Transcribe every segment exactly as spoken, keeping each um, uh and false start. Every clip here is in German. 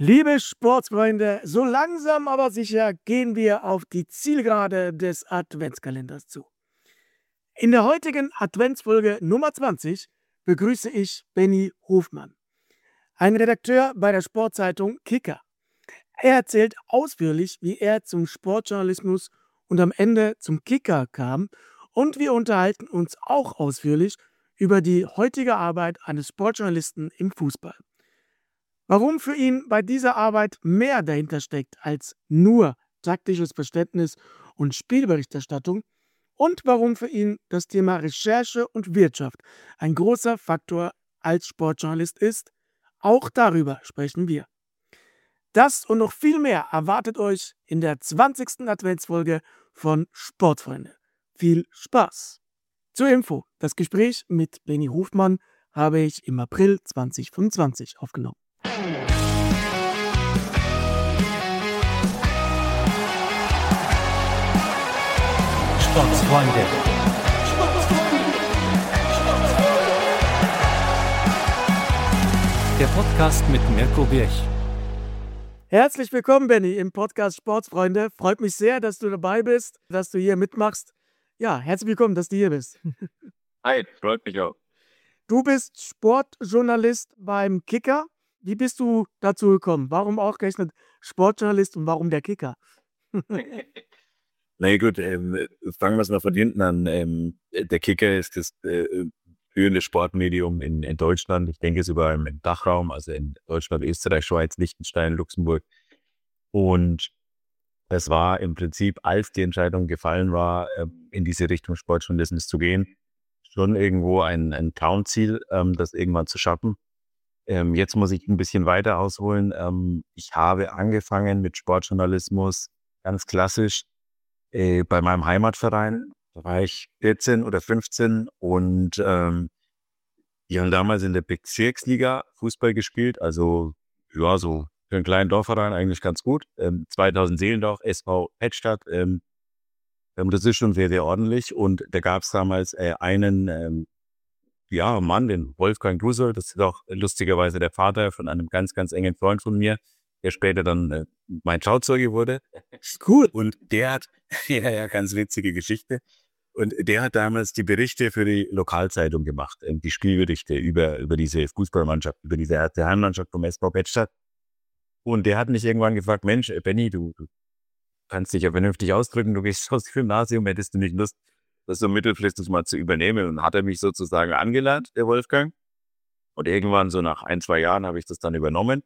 Liebe Sportsfreunde, so langsam aber sicher gehen wir auf die Zielgerade des Adventskalenders zu. In der heutigen Adventsfolge Nummer zwanzig begrüße ich Benny Hofmann, ein Redakteur bei der Sportzeitung Kicker. Er erzählt ausführlich, wie er zum Sportjournalismus und am Ende zum Kicker kam, und wir unterhalten uns auch ausführlich über die heutige Arbeit eines Sportjournalisten im Fußball. Warum für ihn bei dieser Arbeit mehr dahinter steckt als nur taktisches Verständnis und Spielberichterstattung und warum für ihn das Thema Recherche und Wirtschaft ein großer Faktor als Sportjournalist ist, auch darüber sprechen wir. Das und noch viel mehr erwartet euch in der zwanzigsten Adventsfolge von Sportfreunde. Viel Spaß! Zur Info, das Gespräch mit Benny Hofmann habe ich im April zweitausendfünfundzwanzig aufgenommen. Sportsfreunde. Der Podcast mit Mirko Birch. Herzlich willkommen, Benny, im Podcast Sportsfreunde. Freut mich sehr, dass du dabei bist, dass du hier mitmachst. Ja, herzlich willkommen, dass du hier bist. Hi, freut mich auch. Du bist Sportjournalist beim Kicker. Wie bist du dazu gekommen? Warum auch gerechnet Sportjournalist und warum der Kicker? Na ja, gut, ähm, fangen wir es mal von hinten an. Ähm, der Kicker ist das äh, führende Sportmedium in, in Deutschland. Ich denke, es überall im Dachraum, also in Deutschland, Österreich, Schweiz, Liechtenstein, Luxemburg. Und es war im Prinzip, als die Entscheidung gefallen war, ähm, in diese Richtung Sportjournalismus zu gehen, schon irgendwo ein, ein Traumziel, ähm, das irgendwann zu schaffen. Ähm, jetzt muss ich ein bisschen weiter ausholen. Ähm, ich habe angefangen mit Sportjournalismus ganz klassisch äh, bei meinem Heimatverein. Da war ich vierzehn oder fünfzehn und ähm, die haben damals in der Bezirksliga Fußball gespielt. Also ja, so für einen kleinen Dorfverein eigentlich ganz gut. Ähm, zweitausend Seelendorf, S V Pettstadt. Ähm, ähm, das ist schon sehr, sehr ordentlich. Und da gab es damals äh, einen ähm, ja, Mann, den Wolfgang Grusel, das ist auch lustigerweise der Vater von einem ganz, ganz engen Freund von mir, der später dann äh, mein Trauzeuge wurde. Cool. Und der hat, ja, ja, ganz witzige Geschichte. Und der hat damals die Berichte für die Lokalzeitung gemacht, äh, die Spielberichte über, über diese Fußballmannschaft, über diese erste Heimmannschaft vom S V Bettstadt. Und der hat mich irgendwann gefragt, Mensch, äh, Benny, du, du kannst dich ja vernünftig ausdrücken, du gehst aufs Gymnasium, hättest du nicht Lust, das so mittelfristig mal zu übernehmen? Und hat er mich sozusagen angelernt, der Wolfgang. Und irgendwann so nach ein, zwei Jahren habe ich das dann übernommen.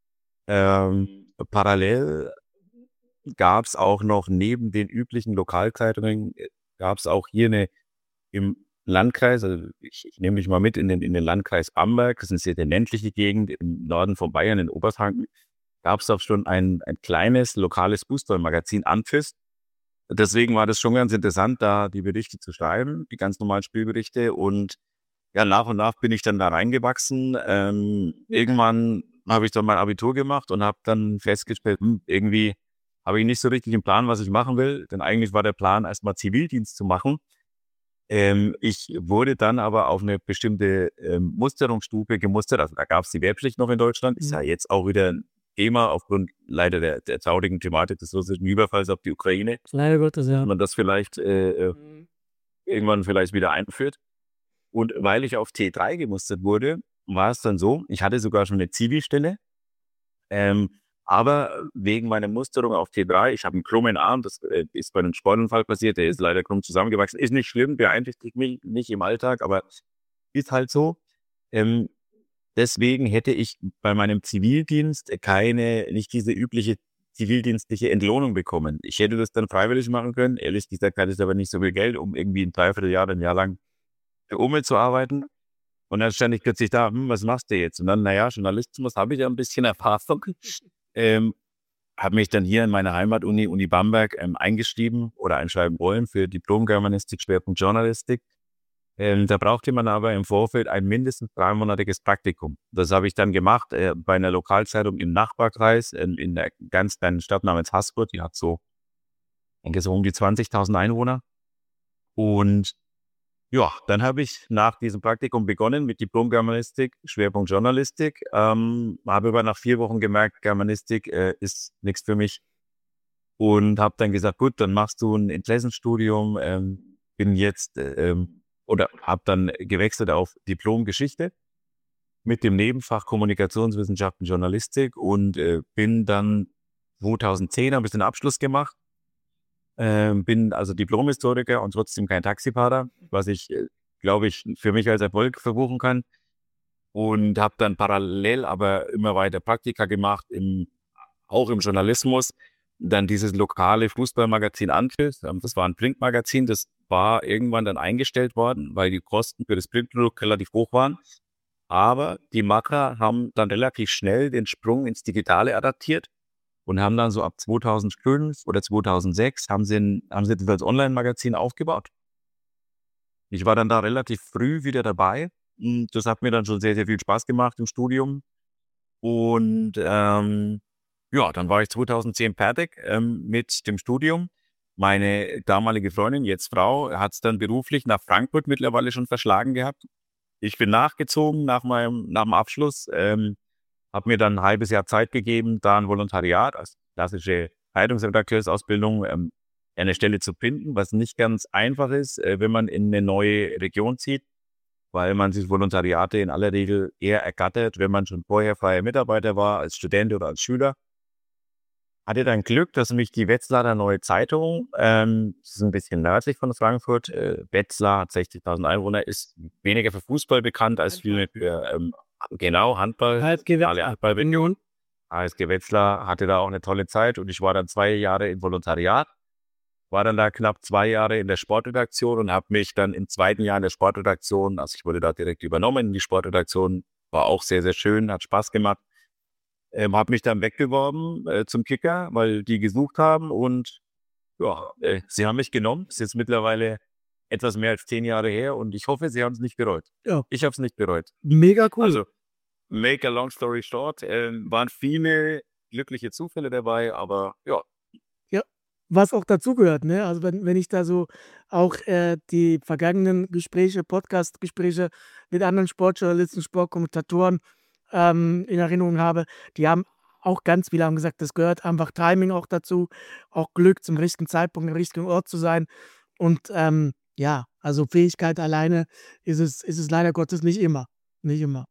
Ähm, parallel gab es auch noch neben den üblichen Lokalzeitungen, gab es auch hier eine im Landkreis, also ich, ich nehme mich mal mit in den, in den Landkreis Bamberg, das ist eine sehr, sehr ländliche Gegend im Norden von Bayern, in Oberfranken, gab es auch schon ein, ein kleines lokales Fußballmagazin, Anfist. Deswegen war das schon ganz interessant, da die Berichte zu schreiben, die ganz normalen Spielberichte. Und ja, nach und nach bin ich dann da reingewachsen. Ähm, irgendwann habe ich dann mein Abitur gemacht und habe dann festgestellt, hm, irgendwie habe ich nicht so richtig einen Plan, was ich machen will. Denn eigentlich war der Plan, erstmal Zivildienst zu machen. Ähm, ich wurde dann aber auf eine bestimmte ähm, Musterungsstufe gemustert. Also da gab es die Wehrpflicht noch in Deutschland. Ist ja jetzt auch wieder ein Thema aufgrund leider der, der traurigen Thematik des russischen Überfalls auf die Ukraine. Leider Gottes, ja. Dass man das vielleicht äh, äh, irgendwann vielleicht wieder einführt. Und weil ich auf T drei gemustert wurde, war es dann so, ich hatte sogar schon eine Zivilstelle, ähm, aber wegen meiner Musterung auf T drei, ich habe einen krummen Arm, das äh, ist bei einem Sportunfall passiert, der ist leider krumm zusammengewachsen, ist nicht schlimm, beeinträchtigt mich nicht im Alltag, aber ist halt so. Ähm, deswegen hätte ich bei meinem Zivildienst keine, nicht diese übliche zivildienstliche Entlohnung bekommen. Ich hätte das dann freiwillig machen können. Ehrlich gesagt hatte ich aber nicht so viel Geld, um irgendwie ein Dreivierteljahr, ein Jahr lang für Umme zu arbeiten. Und dann stand ich plötzlich da, hm, was machst du jetzt? Und dann, naja, Journalismus habe ich ja ein bisschen Erfahrung. Ähm, habe mich dann hier in meiner Heimatuni, Uni Bamberg, ähm, eingeschrieben oder einschreiben wollen für Diplom-Germanistik, Schwerpunkt Journalistik. Ähm, da brauchte man aber im Vorfeld ein mindestens dreimonatiges Praktikum. Das habe ich dann gemacht äh, bei einer Lokalzeitung im Nachbarkreis, äh, in einer ganz kleinen Stadt namens Haßfurt. Die hat so, ich denke, so um die zwanzigtausend Einwohner. Und Ja, dann habe ich nach diesem Praktikum begonnen mit Diplom-Germanistik, Schwerpunkt Journalistik. Ähm, habe aber nach vier Wochen gemerkt, Germanistik äh, ist nichts für mich. Und habe dann gesagt, gut, dann machst du ein Interessenstudium. Ähm, bin jetzt äh, ähm, oder habe dann gewechselt auf Diplom-Geschichte mit dem Nebenfach Kommunikationswissenschaften, Journalistik und äh, bin dann zweitausendzehn, habe ich den Abschluss gemacht. Ähm, bin also Diplom-Historiker und trotzdem kein Taxifahrer, was ich, äh, glaube ich, für mich als Erfolg verbuchen kann. Und habe dann parallel aber immer weiter Praktika gemacht, im, auch im Journalismus. Dann dieses lokale Fußballmagazin Anpfiff, ähm, das war ein Printmagazin, das war irgendwann dann eingestellt worden, weil die Kosten für das Printprodukt relativ hoch waren. Aber die Macher haben dann relativ schnell den Sprung ins Digitale adaptiert und haben dann so ab zweitausendfünf oder zweitausendsechs haben sie, ein, haben sie das als Online-Magazin aufgebaut. Ich war dann da relativ früh wieder dabei. Und das hat mir dann schon sehr, sehr viel Spaß gemacht im Studium. Und ähm, ja, dann war ich zweitausendzehn fertig ähm, mit dem Studium. Meine damalige Freundin, jetzt Frau, hat es dann beruflich nach Frankfurt mittlerweile schon verschlagen gehabt. Ich bin nachgezogen nach meinem nach dem Abschluss, ähm, habe mir dann ein halbes Jahr Zeit gegeben, da ein Volontariat als klassische Zeitungsredakteursausbildung ähm, eine Stelle zu finden, was nicht ganz einfach ist, äh, wenn man in eine neue Region zieht, weil man sich Volontariate in aller Regel eher ergattert, wenn man schon vorher freier Mitarbeiter war, als Student oder als Schüler. Hatte dann Glück, dass mich die Wetzlarer Neue Zeitung, ähm, das ist ein bisschen nördlich von Frankfurt, äh, Wetzlar hat sechzigtausend Einwohner, ist weniger für Fußball bekannt als viel für, ähm, genau, Handball. H S G alle Handball Union. H S G Wetzlar hatte da auch eine tolle Zeit und ich war dann zwei Jahre im Volontariat, war dann da knapp zwei Jahre in der Sportredaktion und habe mich dann im zweiten Jahr in der Sportredaktion, also ich wurde da direkt übernommen in die Sportredaktion, war auch sehr, sehr schön, hat Spaß gemacht. Ähm, habe mich dann weggeworben äh, zum Kicker, weil die gesucht haben und ja, äh, sie haben mich genommen. Ist jetzt mittlerweile etwas mehr als zehn Jahre her und ich hoffe, sie haben es nicht bereut. Ja, Ich habe es nicht bereut. mega cool. Also, make a long story short, äh, waren viele glückliche Zufälle dabei, aber ja, Was auch dazugehört, ne? Also wenn, wenn ich da so auch äh, die vergangenen Gespräche, Podcast-Gespräche mit anderen Sportjournalisten, Sportkommentatoren ähm, in Erinnerung habe, die haben auch ganz viele haben gesagt, das gehört einfach Timing auch dazu, auch Glück zum richtigen Zeitpunkt, am richtigen Ort zu sein. Und ähm, ja, also Fähigkeit alleine ist es, ist es leider Gottes nicht immer. Nicht immer.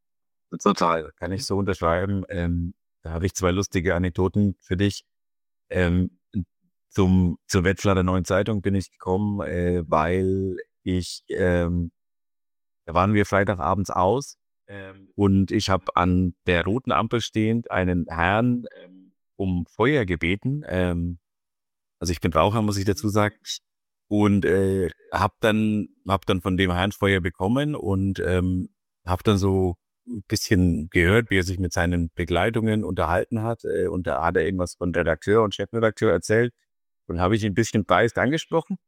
total. Kann ich so unterschreiben. Ähm, da habe ich zwei lustige Anekdoten für dich. Ähm, zum, zur Wetzlarer Neuen Zeitung bin ich gekommen, äh, weil ich, ähm, da waren wir Freitagabends aus ähm, und ich habe an der roten Ampel stehend einen Herrn ähm, um Feuer gebeten. Ähm, also ich bin Raucher, muss ich dazu sagen. Und äh, habe dann, hab dann von dem Herrn Feuer bekommen und ähm, habe dann so ein bisschen gehört, wie er sich mit seinen Begleitungen unterhalten hat. Äh, und da hat er irgendwas von Redakteur und Chefredakteur erzählt. Und habe ich ihn ein bisschen dreist angesprochen.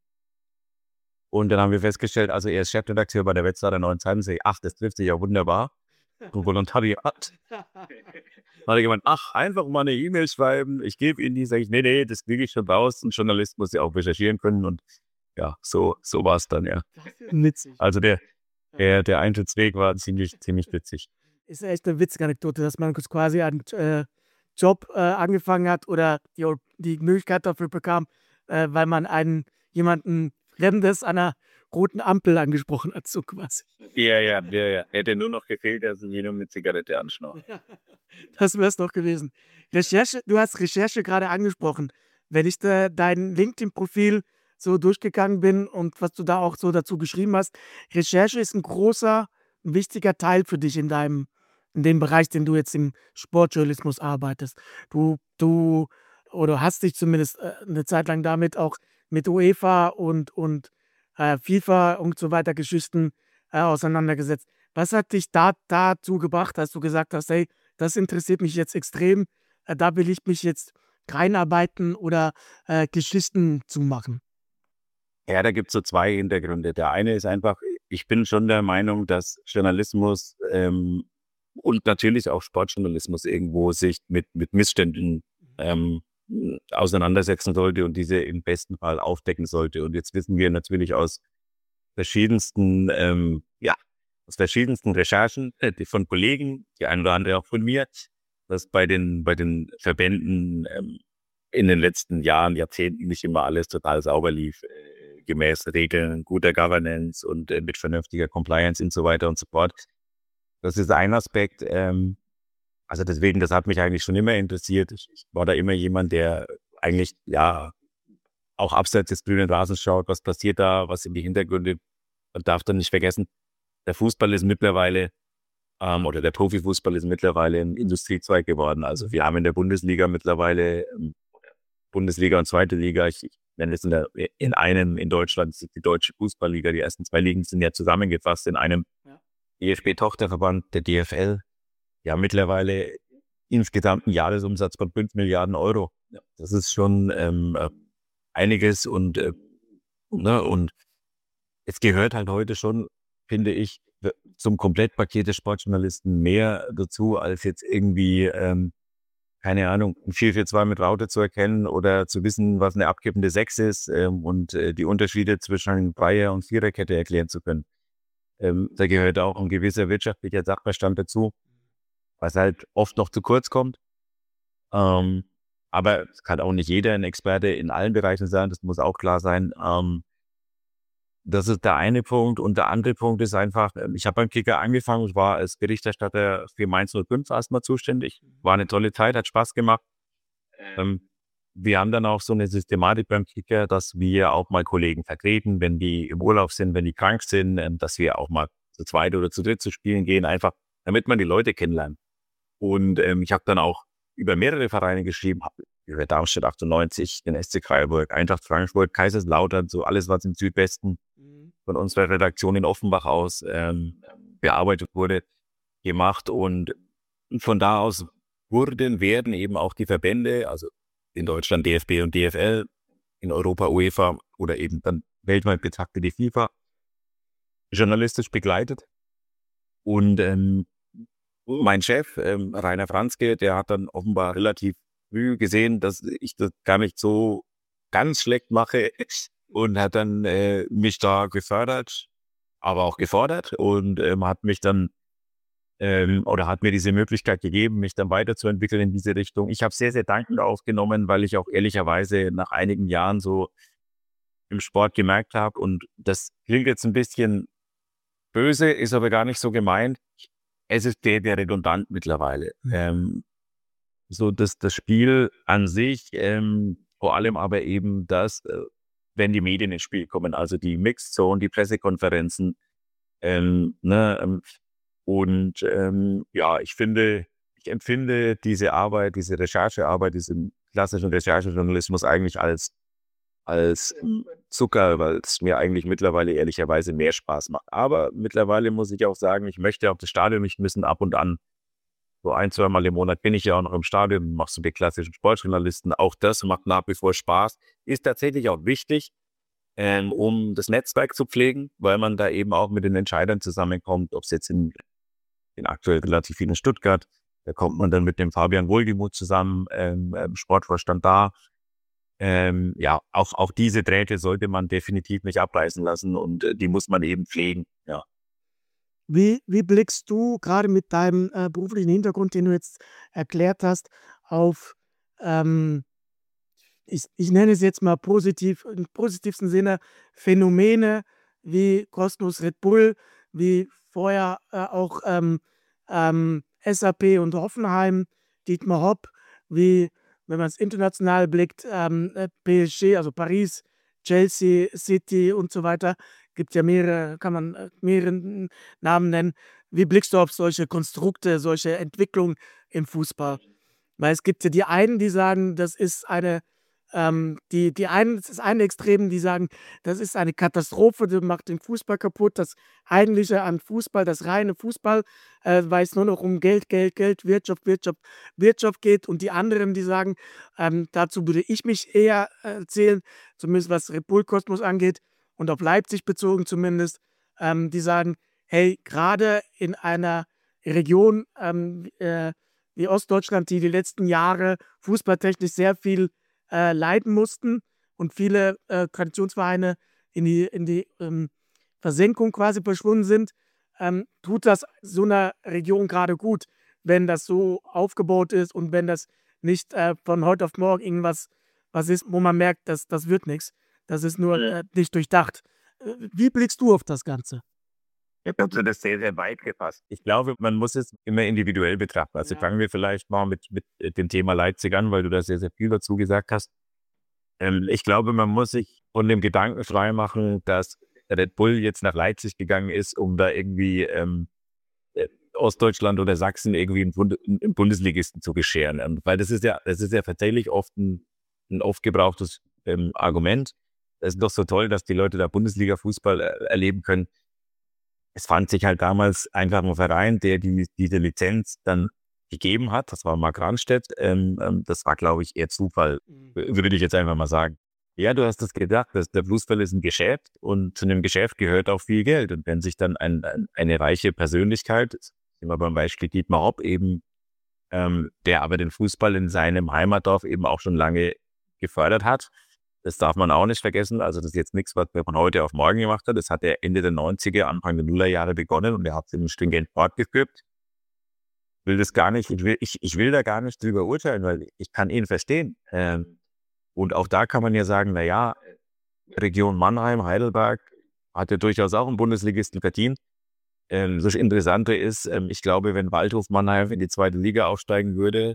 Und dann haben wir festgestellt, also er ist Chefredakteur bei der Wetzlarer Neuen Zeitung. Sag ich, ach, das trifft sich ja wunderbar. Und Volontariat. Dann hat er gemeint, ach, einfach mal eine E-Mail schreiben. Ich gebe Ihnen die, sage ich, nee, nee, das kriege ich schon raus. Ein Journalist muss ja auch recherchieren können. Und ja, so, so war es dann, ja. Witzig. Also der, der, der Eintrittsweg war ziemlich, ziemlich witzig. Ist ja echt eine witzige Anekdote, dass man quasi einen äh, Job äh, angefangen hat oder die, die Möglichkeit dafür bekam, äh, weil man einen jemanden Fremdes an einer roten Ampel angesprochen hat, so quasi. Ja, ja, ja, ja. Hätte nur noch gefehlt, dass ich ihn um eine Zigarette anschnauze. Das wäre es doch gewesen. Recherche, du hast Recherche gerade angesprochen. Wenn ich da dein LinkedIn-Profil so durchgegangen bin und was du da auch so dazu geschrieben hast, Recherche ist ein großer, ein wichtiger Teil für dich in deinem, in dem Bereich, den du jetzt im Sportjournalismus arbeitest. Du, du oder hast dich zumindest äh, eine Zeit lang damit auch mit UEFA und, und äh, FIFA und so weiter Geschichten äh, auseinandergesetzt. Was hat dich da dazu gebracht, dass du gesagt hast, hey, das interessiert mich jetzt extrem, äh, da will ich mich jetzt reinarbeiten oder äh, Geschichten zu machen? Ja, da gibt es so zwei Hintergründe. Der eine ist einfach, ich bin schon der Meinung, dass Journalismus ähm, und natürlich auch Sportjournalismus irgendwo sich mit, mit Missständen ähm, auseinandersetzen sollte und diese im besten Fall aufdecken sollte. Und jetzt wissen wir natürlich aus verschiedensten, ähm, ja, aus verschiedensten Recherchen äh, die von Kollegen, die ein oder andere auch von mir, dass bei den, bei den Verbänden ähm, in den letzten Jahren, Jahrzehnten nicht immer alles total sauber lief, äh, gemäß Regeln, guter Governance und äh, mit vernünftiger Compliance und so weiter und so fort. Das ist ein Aspekt. Ähm, also deswegen, das hat mich eigentlich schon immer interessiert. Ich, ich war da immer jemand, der eigentlich, ja, auch abseits des grünen Rasens schaut, was passiert da, was sind die Hintergründe. Man darf dann nicht vergessen, der Fußball ist mittlerweile, ähm, oder der Profifußball ist mittlerweile ein Industriezweig geworden. Also wir haben in der Bundesliga mittlerweile, ähm, Bundesliga und zweite Liga, ich, ich nenne es in, der, in einem, in Deutschland, das ist die Deutsche Fußballliga, die ersten zwei Ligen sind ja zusammengefasst in einem ja. D F B-Tochterverband, der D F L. Ja, mittlerweile insgesamt einen Jahresumsatz von fünf Milliarden Euro. Ja. Das ist schon ähm, einiges und, äh, ne, und es gehört halt heute schon, finde ich, zum Komplettpaket des Sportjournalisten mehr dazu, als jetzt irgendwie, ähm, keine Ahnung, ein vier vier zwei mit Raute zu erkennen oder zu wissen, was eine abkippende Sechs ist ähm, und äh, die Unterschiede zwischen Dreier- und Viererkette erklären zu können. Ähm, da gehört auch ein gewisser wirtschaftlicher Sachverstand dazu, was halt oft noch zu kurz kommt. Ähm, aber es kann auch nicht jeder ein Experte in allen Bereichen sein, das muss auch klar sein. Ähm, das ist der eine Punkt. Und der andere Punkt ist einfach, ich habe beim Kicker angefangen, ich war als Berichterstatter für Mainz null fünf erstmal zuständig. War eine tolle Zeit, hat Spaß gemacht. Ähm, wir haben dann auch so eine Systematik beim Kicker, dass wir auch mal Kollegen vertreten, wenn die im Urlaub sind, wenn die krank sind, ähm, dass wir auch mal zu zweit oder zu dritt zu spielen gehen, einfach damit man die Leute kennenlernt. Und ähm, ich habe dann auch über mehrere Vereine geschrieben, habe über Darmstadt achtundneunzig, den S C Freiburg, Eintracht Frankfurt, Kaiserslautern, so alles, was im Südwesten von unserer Redaktion in Offenbach aus ähm, bearbeitet wurde, gemacht. Und von da aus wurden, werden eben auch die Verbände, also in Deutschland D F B und D F L, in Europa UEFA oder eben dann weltweit betrachtet die FIFA, journalistisch begleitet. Und ähm, mein Chef, ähm, Rainer Franzke, der hat dann offenbar relativ früh gesehen, dass ich das gar nicht so ganz schlecht mache und hat dann äh, mich da gefördert, aber auch gefordert und ähm, hat mich dann ähm, oder hat mir diese Möglichkeit gegeben, mich dann weiterzuentwickeln in diese Richtung. Ich habe sehr, sehr dankend aufgenommen, weil ich auch ehrlicherweise nach einigen Jahren so im Sport gemerkt habe, und das klingt jetzt ein bisschen böse, ist aber gar nicht so gemeint. Es ist der, der redundant mittlerweile. Mhm. Ähm, so dass das Spiel an sich, ähm, vor allem aber eben das, äh, wenn die Medien ins Spiel kommen, also die Mixed Zone, die Pressekonferenzen, ähm, ne, ähm, und ähm, ja, ich finde, ich empfinde diese Arbeit, diese Recherchearbeit, diesen klassischen Recherchejournalismus eigentlich als als Zucker, weil es mir eigentlich mittlerweile ehrlicherweise mehr Spaß macht. Aber mittlerweile muss ich auch sagen, ich möchte auch das Stadion nicht missen. Ab und an, so ein, zwei Mal im Monat bin ich ja auch noch im Stadion, machst du die klassischen Sportjournalisten. Auch das macht nach wie vor Spaß. Ist tatsächlich auch wichtig, ähm, um das Netzwerk zu pflegen, weil man da eben auch mit den Entscheidern zusammenkommt, ob es jetzt in, in aktuell relativ viel in Stuttgart, da kommt man dann mit dem Fabian Wohlgemuth zusammen, ähm, im Sportvorstand da. Ähm, ja, auch, auch diese Drähte sollte man definitiv nicht abreißen lassen und äh, die muss man eben pflegen, ja. Wie, wie blickst du gerade mit deinem äh, beruflichen Hintergrund, den du jetzt erklärt hast, auf, ähm, ich, ich nenne es jetzt mal positiv, im positivsten Sinne, Phänomene wie kostenlos Red Bull, wie vorher äh, auch ähm, ähm, S A P und Hoffenheim, Dietmar Hopp, wie, wenn man es international blickt, ähm, P S G, also Paris, Chelsea, City und so weiter. Gibt ja mehrere, kann man äh, mehrere Namen nennen. Wie blickst du auf solche Konstrukte, solche Entwicklungen im Fußball? Weil es gibt ja die einen, die sagen, das ist eine, ähm, die, die einen, das ist eine Extrem, die sagen, das ist eine Katastrophe, das macht den Fußball kaputt, das Eigentliche an Fußball, das reine Fußball, äh, weil es nur noch um Geld, Geld, Geld, Wirtschaft, Wirtschaft, Wirtschaft geht. Und die anderen, die sagen, ähm, dazu würde ich mich eher äh, zählen, zumindest was Red Bull Kosmos angeht und auf Leipzig bezogen zumindest, ähm, die sagen, hey, gerade in einer Region ähm, äh, wie Ostdeutschland, die die letzten Jahre fußballtechnisch sehr viel äh, leiden mussten und viele äh, Traditionsvereine in die, in die ähm, Versenkung quasi verschwunden sind. Ähm, tut das so einer Region gerade gut, wenn das so aufgebaut ist und wenn das nicht äh, von heute auf morgen irgendwas was ist, wo man merkt, dass das wird nichts. Das ist nur äh, nicht durchdacht. Äh, Wie blickst du auf das Ganze? Ich habe das sehr, sehr weit gefasst. Ich glaube, man muss es immer individuell betrachten. Also Ja. fangen wir vielleicht mal mit, mit äh, dem Thema Leipzig an, weil du da sehr, sehr viel dazu gesagt hast. Ähm, ich glaube, man muss sich von dem Gedanken frei machen, dass Red Bull jetzt nach Leipzig gegangen ist, um da irgendwie ähm, äh, Ostdeutschland oder Sachsen irgendwie einen, Bund einen Bundesligisten zu bescheren. Ähm, weil das ist ja, das ist ja tatsächlich oft ein, ein oft gebrauchtes ähm, Argument. Es ist doch so toll, dass die Leute da Bundesliga-Fußball äh, erleben können. Es fand sich halt damals einfach ein Verein, der die, diese Lizenz dann gegeben hat. Das war Mark Ranstedt. Ähm, ähm, das war, glaube ich, eher Zufall, Mhm. würde ich jetzt einfach mal sagen. Ja, du hast das gedacht, dass der Fußball ist ein Geschäft und zu einem Geschäft gehört auch viel Geld. Und wenn sich dann ein, ein, eine reiche Persönlichkeit, immer beim Beispiel Dietmar Hopp eben, ähm, der aber den Fußball in seinem Heimatdorf eben auch schon lange gefördert hat, das darf man auch nicht vergessen. Also das ist jetzt nichts, was man von heute auf morgen gemacht hat. Das hat er Ende der neunziger, Anfang der Nullerjahre begonnen und er hat es im stringent fortgeführt. Ich will das gar nicht, ich will, ich, ich will da gar nicht drüber urteilen, weil ich kann ihn verstehen. Ähm, und auch da kann man ja sagen, na ja, Region Mannheim, Heidelberg hat ja durchaus auch einen Bundesligisten verdient. Ähm, das Interessante ist, ähm, ich glaube, wenn Waldhof Mannheim in die zweite Liga aufsteigen würde,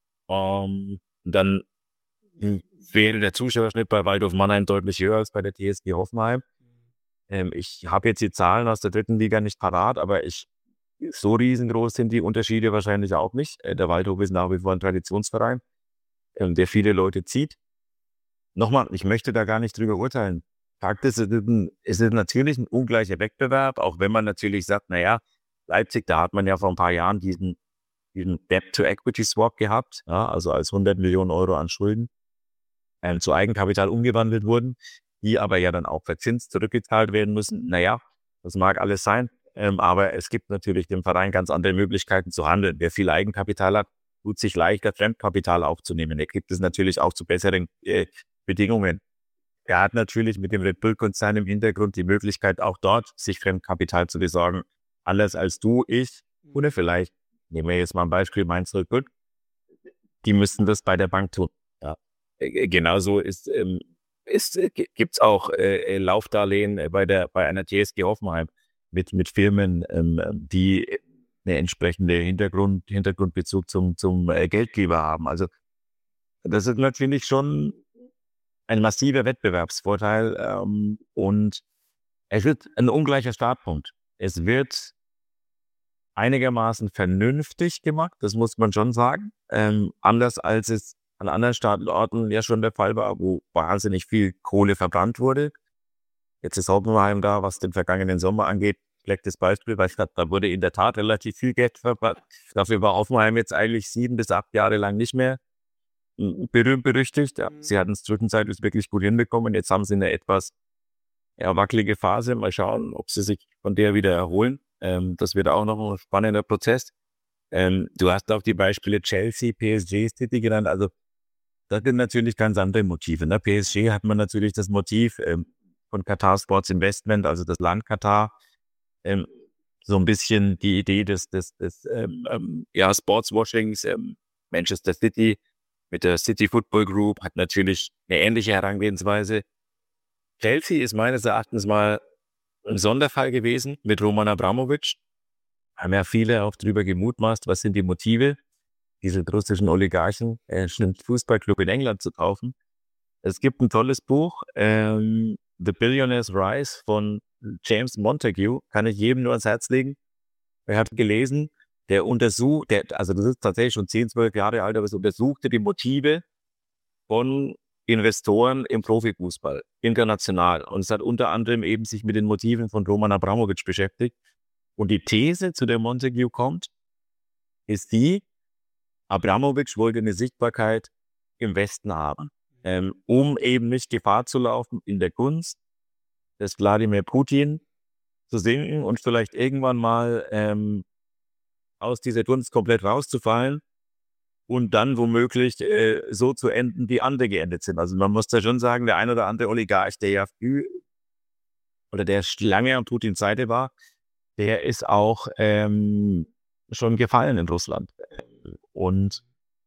ähm, dann hm, wäre der Zuschauerschnitt bei Waldhof Mannheim deutlich höher als bei der T S G Hoffenheim. Ähm, ich habe jetzt die Zahlen aus der dritten Liga nicht parat, aber ich, so riesengroß sind die Unterschiede wahrscheinlich auch nicht. Äh, der Waldhof ist nach wie vor ein Traditionsverein, ähm, der viele Leute zieht. Nochmal, ich möchte da gar nicht drüber urteilen. Fakt ist, es ist, ein, es ist natürlich ein ungleicher Wettbewerb, auch wenn man natürlich sagt, naja, Leipzig, da hat man ja vor ein paar Jahren diesen, diesen Debt-to-Equity-Swap gehabt, ja, also als hundert Millionen Euro an Schulden ähm, zu Eigenkapital umgewandelt wurden, die aber ja dann auch verzinst zurückgezahlt werden müssen. Naja, das mag alles sein, ähm, aber es gibt natürlich dem Verein ganz andere Möglichkeiten zu handeln. Wer viel Eigenkapital hat, tut sich leichter, Fremdkapital aufzunehmen. Er gibt es natürlich auch zu besseren äh, Bedingungen. Er hat natürlich mit dem Red Bull-Konzern im Hintergrund die Möglichkeit, auch dort sich Fremdkapital zu besorgen. Anders als du, ich oder vielleicht, nehmen wir jetzt mal ein Beispiel, Mainz null fünf, die müssten das bei der Bank tun. Ja. Äh, Genauso ist, ähm, ist, äh, gibt es auch äh, Laufdarlehen äh, bei, der, bei einer T S G Hoffenheim mit, mit Firmen, ähm, ähm, die eine entsprechende Hintergrund, Hintergrundbezug zum, zum äh, Geldgeber haben. Also das ist natürlich schon ein massiver Wettbewerbsvorteil ähm, und es wird ein ungleicher Startpunkt. Es wird einigermaßen vernünftig gemacht, das muss man schon sagen. Ähm, anders als es an anderen Standorten ja schon der Fall war, wo wahnsinnig viel Kohle verbrannt wurde. Jetzt ist Hoffenheim da, was den vergangenen Sommer angeht, schlechtes Beispiel, weil ich glaube, da wurde in der Tat relativ viel Geld verbrannt. Dafür war Hoffenheim jetzt eigentlich sieben bis acht Jahre lang nicht mehr berühmt berüchtigt. Ja. Sie hatten es zwischenzeitlich wirklich gut hinbekommen. Jetzt haben sie eine etwas ja, wackelige Phase. Mal schauen, ob sie sich von der wieder erholen. Ähm, das wird auch noch ein spannender Prozess. Ähm, du hast auch die Beispiele Chelsea, P S G, City genannt. Also das sind natürlich ganz andere Motive. Ne? P S G hat man natürlich das Motiv ähm, von Qatar Sports Investment, also das Land Katar. Ähm, so ein bisschen die Idee des, des, des ähm, ähm, ja, Sportswashings. Ähm, Manchester City mit der City Football Group hat natürlich eine ähnliche Herangehensweise. Chelsea ist meines Erachtens mal ein Sonderfall gewesen mit Roman Abramovich. Haben ja viele auch drüber gemutmaßt, was sind die Motive, diesen russischen Oligarchen äh, einen Fußballclub in England zu kaufen. Es gibt ein tolles Buch, ähm, The Billionaire's Rise von James Montague, kann ich jedem nur ans Herz legen. Er hat gelesen, der untersucht, der, also das ist tatsächlich schon zehn, zwölf Jahre alt, aber es untersuchte die Motive von Investoren im Profifußball, international. Und es hat unter anderem eben sich mit den Motiven von Roman Abramovich beschäftigt. Und die These, zu der Montague kommt, ist die, Abramovich wollte eine Sichtbarkeit im Westen haben, ähm, um eben nicht Gefahr zu laufen, in der Gunst des Wladimir Putin zu sinken und vielleicht irgendwann mal ähm, aus dieser Gunst komplett rauszufallen und dann womöglich äh, so zu enden, wie andere geendet sind. Also man muss da schon sagen, der ein oder andere Oligarch, der ja früh oder der lange an Putins Seite war, der ist auch ähm, schon gefallen in Russland. Und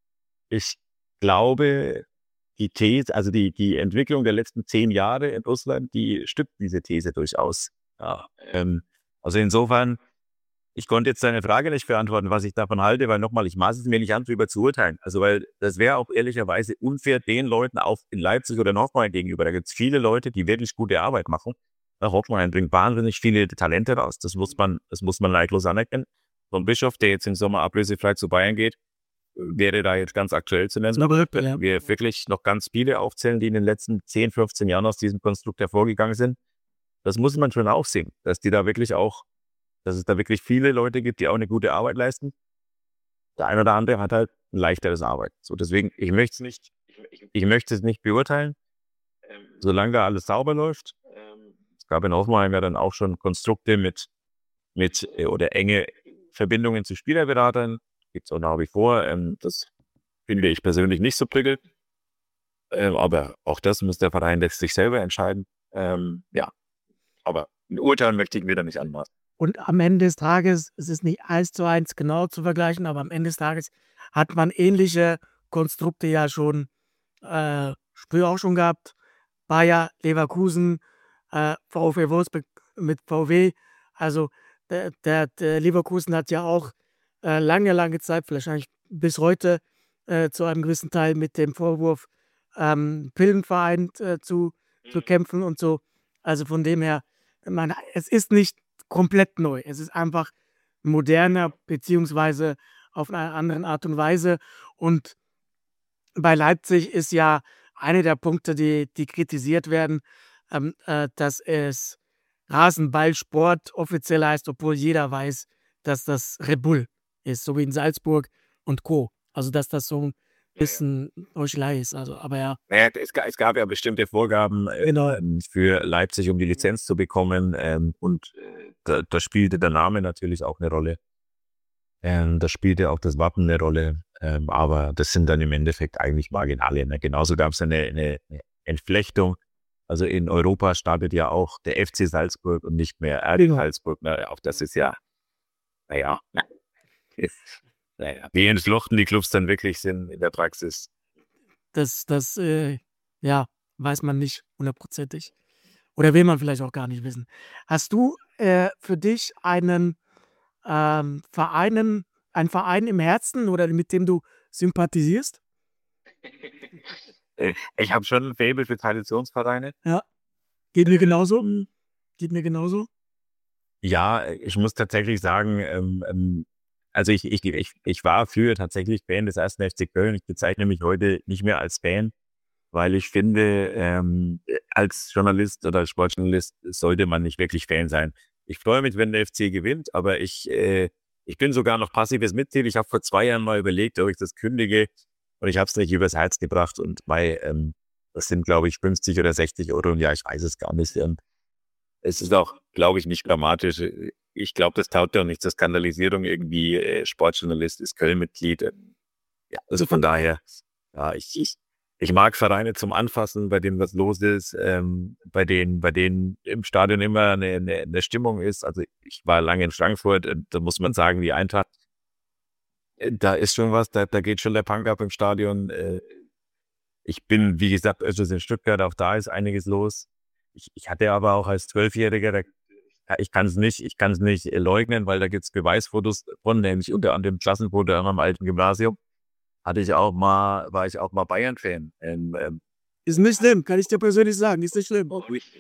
ich glaube, die These, also die, die Entwicklung der letzten zehn Jahre in Russland, die stützt diese These durchaus. Ja, ähm, also insofern, ich konnte jetzt deine Frage nicht beantworten, was ich davon halte, weil nochmal, ich maße es mir nicht an, darüber zu urteilen. Also weil das wäre auch ehrlicherweise unfair den Leuten auch in Leipzig oder in Hoffenheim gegenüber. Da gibt es viele Leute, die wirklich gute Arbeit machen. Ja, Hoffenheim bringt wahnsinnig viele Talente raus. Das muss man, das muss man neidlos anerkennen. So ein Bischof, der jetzt im Sommer ablösefrei zu Bayern geht, wäre da jetzt ganz aktuell zu nennen. Wenn wir wirklich noch ganz viele aufzählen, die in den letzten zehn, fünfzehn Jahren aus diesem Konstrukt hervorgegangen sind. Das muss man schon auch sehen, dass die da wirklich auch, dass es da wirklich viele Leute gibt, die auch eine gute Arbeit leisten. Der eine oder andere hat halt ein leichteres Arbeit. So, deswegen, ich möchte es nicht, ich, ich möchte es nicht beurteilen, ähm, solange da alles sauber läuft. Ähm, es gab in Hoffenheim ja dann auch schon Konstrukte mit, mit äh, oder enge Verbindungen zu Spielerberatern. Gibt es auch nach wie vor. Ähm, das finde ich persönlich nicht so prickelnd. Ähm, aber auch das muss der Verein letztlich selber entscheiden. Ähm, ja, aber ein Urteil möchte ich mir da nicht anmaßen. Und am Ende des Tages, es ist nicht eins zu eins genau zu vergleichen, aber am Ende des Tages hat man ähnliche Konstrukte ja schon äh, früher auch schon gehabt. Bayer, Leverkusen, äh, VfL Wolfsburg mit V W. Also der, der, der Leverkusen hat ja auch äh, lange, lange Zeit, wahrscheinlich bis heute äh, zu einem gewissen Teil mit dem Vorwurf, ähm, Pillenverein äh, zu, zu kämpfen und so. Also von dem her, man, es ist nicht komplett neu. Es ist einfach moderner, beziehungsweise auf eine andere Art und Weise. Und bei Leipzig ist ja eine der Punkte, die, die kritisiert werden, ähm, äh, dass es Rasenballsport offiziell heißt, obwohl jeder weiß, dass das Red Bull ist, so wie in Salzburg und Co. Also dass das so ein bisschen Heuchelei ist. Also, aber ja. Naja, es, es gab ja bestimmte Vorgaben äh, Genau. für Leipzig, um die Lizenz zu bekommen. Ähm, und äh, da, da spielte der Name natürlich auch eine Rolle. Ähm, da spielte auch das Wappen eine Rolle. Ähm, aber das sind dann im Endeffekt eigentlich Marginale. Ne? Genauso gab es eine, eine, eine Entflechtung. Also in Europa startet ja auch der F C Salzburg und nicht mehr R B Genau. Salzburg. Ne? Auch das ist ja, naja, ist, naja, wie entflochten die Clubs dann wirklich sind in der Praxis. Das, das äh, ja, weiß man nicht hundertprozentig. Oder will man vielleicht auch gar nicht wissen. Hast du äh, für dich einen ähm, Vereinen, einen Verein im Herzen oder mit dem du sympathisierst? Ich habe schon ein Faible für Traditionsvereine. Ja. Geht mir genauso. Geht mir genauso. Ja, ich muss tatsächlich sagen, ähm, ähm, also ich, ich, ich, ich war früher tatsächlich Fan des ersten F C Köln. Ich bezeichne mich heute nicht mehr als Fan, weil ich finde, ähm, als Journalist oder als Sportjournalist sollte man nicht wirklich Fan sein. Ich freue mich, wenn der F C gewinnt, aber ich, äh, ich bin sogar noch passives Mitglied. Ich habe vor zwei Jahren mal überlegt, ob ich das kündige und ich habe es nicht übers Herz gebracht. Und bei, ähm, das sind, glaube ich, fünfzig oder sechzig Euro im Jahr. Ich weiß es gar nicht. Und es ist auch, glaube ich, nicht dramatisch. Ich glaube, das taugt ja auch nicht zur Skandalisierung irgendwie. Äh, Sportjournalist ist Köln-Mitglied. Ja, also von daher, ja, ich, ich, ich mag Vereine zum Anfassen, bei denen was los ist, ähm, bei denen, bei denen im Stadion immer eine, eine, eine Stimmung ist. Also ich war lange in Frankfurt, äh, da muss man sagen, die Eintracht, äh, da ist schon was, da, da geht schon der Punk ab im Stadion. Äh, ich bin, wie gesagt, öfters in Stuttgart, auch da ist einiges los. Ich, ich hatte aber auch als Zwölfjähriger, da, ich kann es nicht, ich kann es nicht leugnen, weil da gibt es Beweisfotos von, nämlich unter anderem Klassenfoto an meinem alten Gymnasium. Hatte ich auch mal, war ich auch mal Bayern-Fan. Ähm, ähm, Ist nicht schlimm, kann ich dir persönlich sagen. Ist nicht schlimm.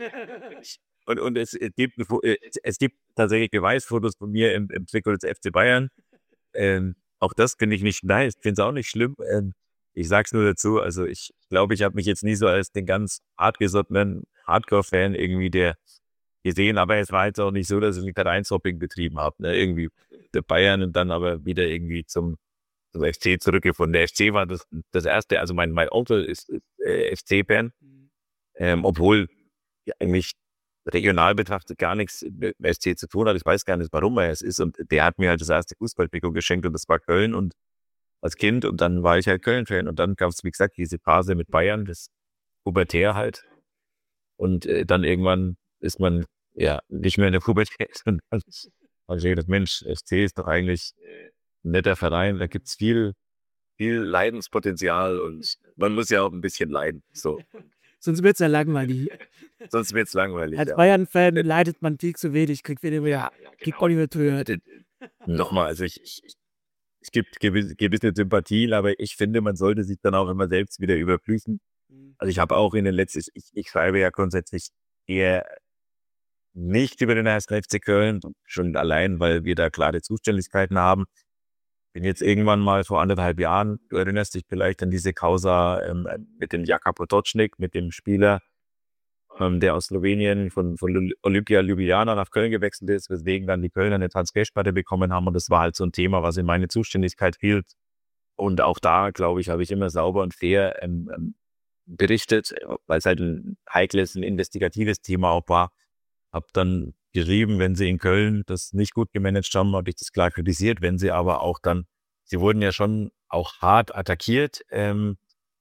und und es, es, gibt, es gibt tatsächlich Beweisfotos von mir im, im Trikot des F C Bayern. Ähm, auch das finde ich nicht nice, finde es auch nicht schlimm. Ähm, ich sag's nur dazu, also ich glaube, ich habe mich jetzt nie so als den ganz hartgesottenen Hardcore-Fan irgendwie der gesehen, aber es war jetzt auch nicht so, dass ich ein Vereinshopping betrieben habe. Ne? Irgendwie der Bayern und dann aber wieder irgendwie zum zum F C zurückgefunden. Der F C war das, das erste, also mein, mein Onkel ist, ist äh, F C-Fan, ähm, obwohl ja, eigentlich regional betrachtet gar nichts mit dem F C zu tun hat. Ich weiß gar nicht, warum er es ist. Und der hat mir halt das erste Fußballtrikot geschenkt und das war Köln und als Kind und dann war ich halt Köln-Fan und dann gab es, wie gesagt, diese Phase mit Bayern, das Pubertär halt. Und äh, dann irgendwann ist man ja, nicht mehr in der Pubertät. Und dann habe ich gedacht, Mensch, F C ist doch eigentlich ein netter Verein, da gibt's viel, viel Leidenspotenzial und man muss ja auch ein bisschen leiden. So, Sonst wird es ja langweilig. sonst wird's langweilig. Als Ja. Bayern-Fan leidet man viel zu wenig, kriegt wieder mehr, kriegt auch nicht mehr zu hören. Nochmal, also ich, ich, ich es gibt gewisse, gewisse Sympathien, aber ich finde, man sollte sich dann auch immer selbst wieder überprüfen. Also ich habe auch in den letzten, ich, ich schreibe ja grundsätzlich eher nicht über den ersten F C Köln, schon allein, weil wir da klare Zuständigkeiten haben. Bin jetzt irgendwann mal vor anderthalb Jahren, du erinnerst dich vielleicht an diese Causa ähm, mit dem Jaka Potočnik, mit dem Spieler, ähm, der aus Slowenien von, von Olympia Ljubljana nach Köln gewechselt ist, weswegen dann die Kölner eine Transfersperre bekommen haben. Und das war halt so ein Thema, was in meine Zuständigkeit fiel. Und auch da, glaube ich, habe ich immer sauber und fair ähm, ähm, berichtet, weil es halt ein heikles, ein investigatives Thema auch war. Habe dann geschrieben, wenn sie in Köln das nicht gut gemanagt haben, habe ich das klar kritisiert. Wenn sie aber auch dann, sie wurden ja schon auch hart attackiert. Ähm,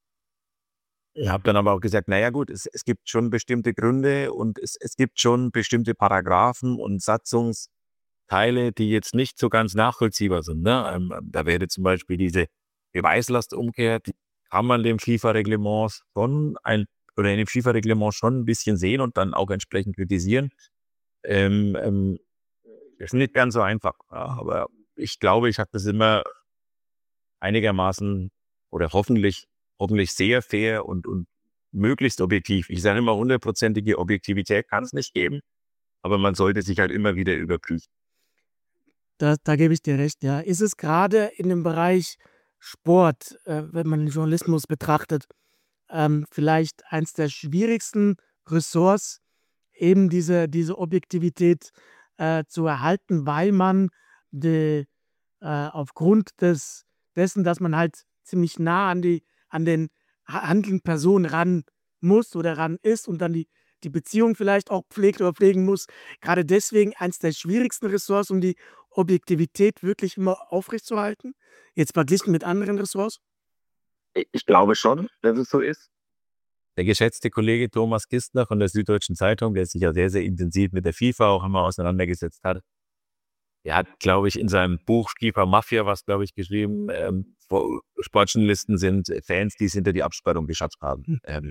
ich habe dann aber auch gesagt, naja gut, es, es gibt schon bestimmte Gründe und es, es gibt schon bestimmte Paragraphen und Satzungsteile, die jetzt nicht so ganz nachvollziehbar sind. Ne? Ähm, da wäre zum Beispiel diese Beweislastumkehr, die kann man dem FIFA-Reglement schon ein, oder in dem FIFA-Reglement schon ein bisschen sehen und dann auch entsprechend kritisieren. Ähm, ähm, das ist nicht ganz so einfach, ja, aber ich glaube, ich habe das immer einigermaßen oder hoffentlich, hoffentlich sehr fair und, und möglichst objektiv. Ich sage immer, hundertprozentige Objektivität kann es nicht geben, aber man sollte sich halt immer wieder überprüfen. Da, da gebe ich dir recht, ja. Ist es gerade in dem Bereich Sport, äh, wenn man den Journalismus betrachtet, ähm, vielleicht eins der schwierigsten Ressorts, eben diese, diese Objektivität äh, zu erhalten, weil man de, äh, aufgrund des, dessen, dass man halt ziemlich nah an, die, an den handelnden Personen ran muss oder ran ist und dann die, die Beziehung vielleicht auch pflegt oder pflegen muss, gerade deswegen eins der schwierigsten Ressorts, um die Objektivität wirklich immer aufrechtzuerhalten, jetzt verglichen mit anderen Ressorts? Ich glaube schon, dass es so ist. Der geschätzte Kollege Thomas Kistner von der Süddeutschen Zeitung, der sich ja sehr, sehr intensiv mit der FIFA auch immer auseinandergesetzt hat, der hat, glaube ich, in seinem Buch FIFA Mafia was, glaube ich, geschrieben, ähm, Sportjournalisten sind Fans, die es hinter die Absperrung geschafft haben. Hm. Ähm,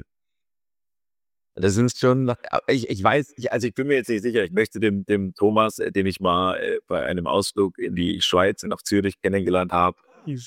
das ist schon, ich, ich weiß, ich, also ich bin mir jetzt nicht sicher, ich möchte dem, dem Thomas, den ich mal äh, bei einem Ausflug in die Schweiz und nach Zürich kennengelernt habe.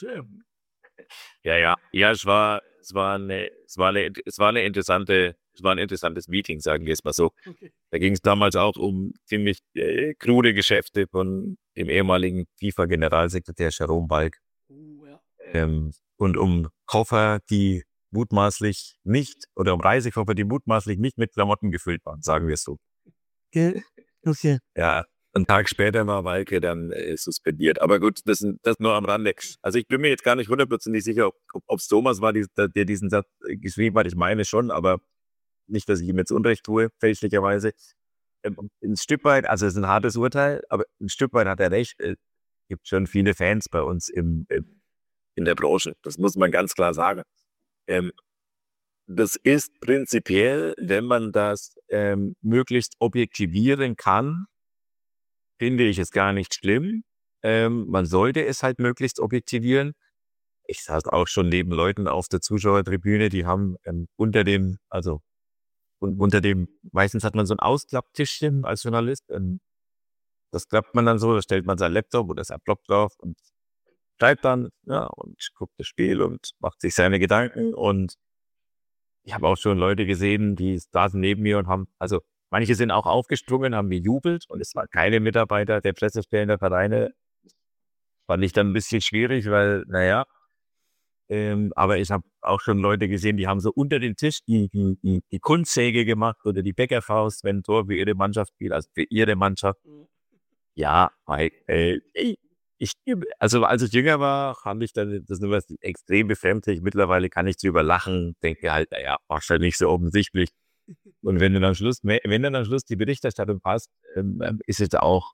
Ja, ja, ja, es war, es war eine, es war eine, es war eine interessante, es war ein interessantes Meeting, sagen wir es mal so. Okay. Da ging es damals auch um ziemlich äh, krude Geschäfte von dem ehemaligen FIFA-Generalsekretär Jerome Balk. Uh, ja. ähm, und um Koffer, die mutmaßlich nicht, oder um Reisekoffer, die mutmaßlich nicht mit Klamotten gefüllt waren, sagen wir es so. Okay. Okay. Ja. Einen Tag später war Walke dann äh, suspendiert. Aber gut, das, das nur am Rande. Also ich bin mir jetzt gar nicht hundertprozentig sicher, ob es Thomas war, die, der diesen Satz geschrieben hat. Ich meine schon, aber nicht, dass ich ihm jetzt Unrecht tue, fälschlicherweise. Ähm, ein Stück weit, also es ist ein hartes Urteil, aber ein Stück weit hat er recht. Es gibt schon viele Fans bei uns im, im, in der Branche. Das muss man ganz klar sagen. Ähm, das ist prinzipiell, wenn man das ähm, möglichst objektivieren kann, finde ich es gar nicht schlimm. Ähm, man sollte es halt möglichst objektivieren. Ich saß auch schon neben Leuten auf der Zuschauertribüne, die haben ähm, unter dem, also un- unter dem, meistens hat man so ein Ausklapptischchen als Journalist. Ähm, das klappt man dann so, da stellt man sein Laptop oder sein Block drauf und schreibt dann, ja, und guckt das Spiel und macht sich seine Gedanken. Und ich habe auch schon Leute gesehen, die saßen neben mir und haben, also manche sind auch aufgesprungen, haben gejubelt und es waren keine Mitarbeiter der Pressestellen der Vereine. Fand ich dann ein bisschen schwierig, weil, naja, ähm, aber ich habe auch schon Leute gesehen, die haben so unter den Tisch die, die, die, die Kunstsäge gemacht oder die Bäckerfaust, wenn ein Tor für ihre Mannschaft spielt, also für ihre Mannschaft. Ja, weil, äh, ich, ich, also als ich jünger war, fand ich dann das nur was extrem befremdlich. Mittlerweile kann ich drüber lachen, denke halt, naja, wahrscheinlich nicht so offensichtlich. Und wenn dann am Schluss, wenn dann am Schluss die Berichterstattung passt, ähm, ist es auch,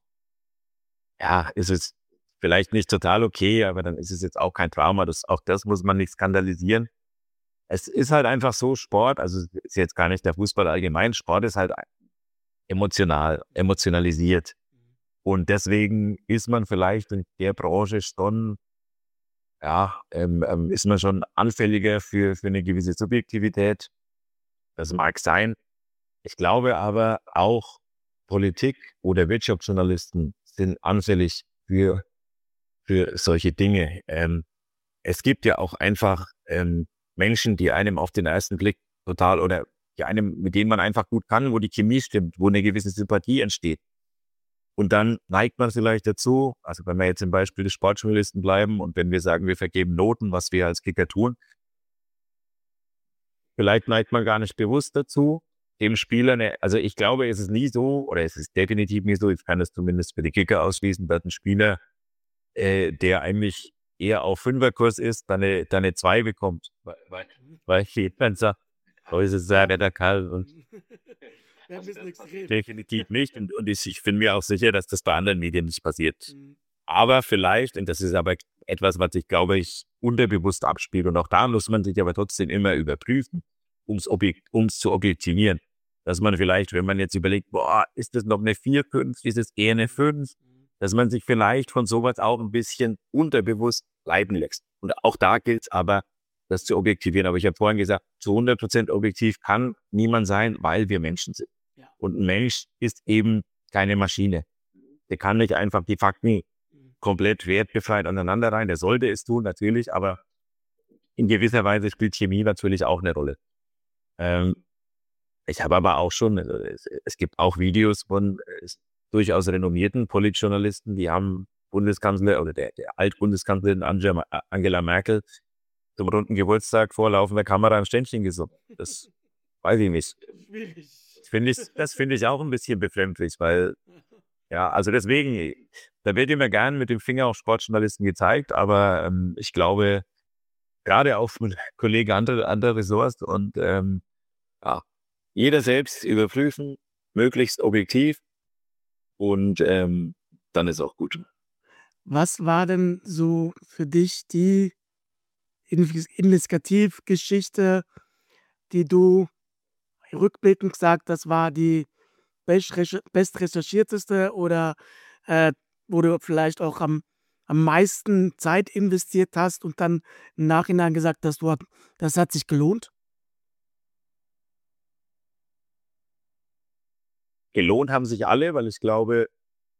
ja, ist es vielleicht nicht total okay, aber dann ist es jetzt auch kein Trauma. Das, auch das muss man nicht skandalisieren. Es ist halt einfach so, Sport, also ist jetzt gar nicht der Fußball allgemein, Sport ist halt emotional, emotionalisiert. Und deswegen ist man vielleicht in der Branche schon, ja, ähm, ähm, ist man schon anfälliger für, für eine gewisse Subjektivität. Das mag sein. Ich glaube aber auch Politik oder Wirtschaftsjournalisten sind anfällig für, für solche Dinge. Ähm, es gibt ja auch einfach ähm, Menschen, die einem auf den ersten Blick total oder die einem, mit denen man einfach gut kann, wo die Chemie stimmt, wo eine gewisse Sympathie entsteht. Und dann neigt man vielleicht dazu, also wenn wir jetzt im Beispiel des Sportjournalisten bleiben und wenn wir sagen, wir vergeben Noten, was wir als Kicker tun, vielleicht neigt man gar nicht bewusst dazu, dem Spieler, eine, also ich glaube, es ist nie so, oder es ist definitiv nie so, ich kann das zumindest für die Kicker ausschließen, dass ein Spieler, äh, der eigentlich eher auf Fünferkurs ist, dann eine, dann eine zwei bekommt. Weil, weil, weil jemand sagt, oh, es ist sehr netter Kerl und Wir müssen nichts reden. definitiv nicht. Und, und ich, ich bin mir auch sicher, dass das bei anderen Medien nicht passiert. Mhm. Aber vielleicht, und das ist aber etwas, was ich glaube ich unterbewusst abspielt, und auch da muss man sich aber trotzdem immer überprüfen, um es objekt, um's zu objektivieren. Dass man vielleicht, wenn man jetzt überlegt, boah, ist das noch eine vier fünf, ist es eher eine fünf, dass man sich vielleicht von sowas auch ein bisschen unterbewusst leiten lässt. Und auch da gilt es aber, das zu objektivieren. Aber ich habe vorhin gesagt, zu hundert Prozent objektiv kann niemand sein, weil wir Menschen sind. Ja. Und ein Mensch ist eben keine Maschine. Der kann nicht einfach die Fakten komplett wertbefreit aneinander rein. Der sollte es tun, natürlich, aber in gewisser Weise spielt Chemie natürlich auch eine Rolle. Ähm, ich habe aber auch schon, es, es gibt auch Videos von äh, durchaus renommierten Politjournalisten, die haben Bundeskanzler oder der, der Altbundeskanzlerin Angela, Angela Merkel zum runden Geburtstag vor laufender Kamera ein Ständchen gesungen. Das weiß ich nicht. Schwierig. Find ich, das finde ich auch ein bisschen befremdlich, weil, ja, also deswegen, da wird immer gern mit dem Finger auf Sportjournalisten gezeigt, aber ähm, ich glaube, gerade auch mit Kollegen anderer andere Ressorts und ähm, ja, jeder selbst überprüfen, möglichst objektiv und ähm, dann ist auch gut. Was war denn so für dich die Investigativgeschichte, die du rückblickend gesagt, das war die bestrecherchierteste oder äh, wo du vielleicht auch am, am meisten Zeit investiert hast und dann im Nachhinein gesagt hast, du, das hat sich gelohnt? Gelohnt haben sich alle, weil ich glaube,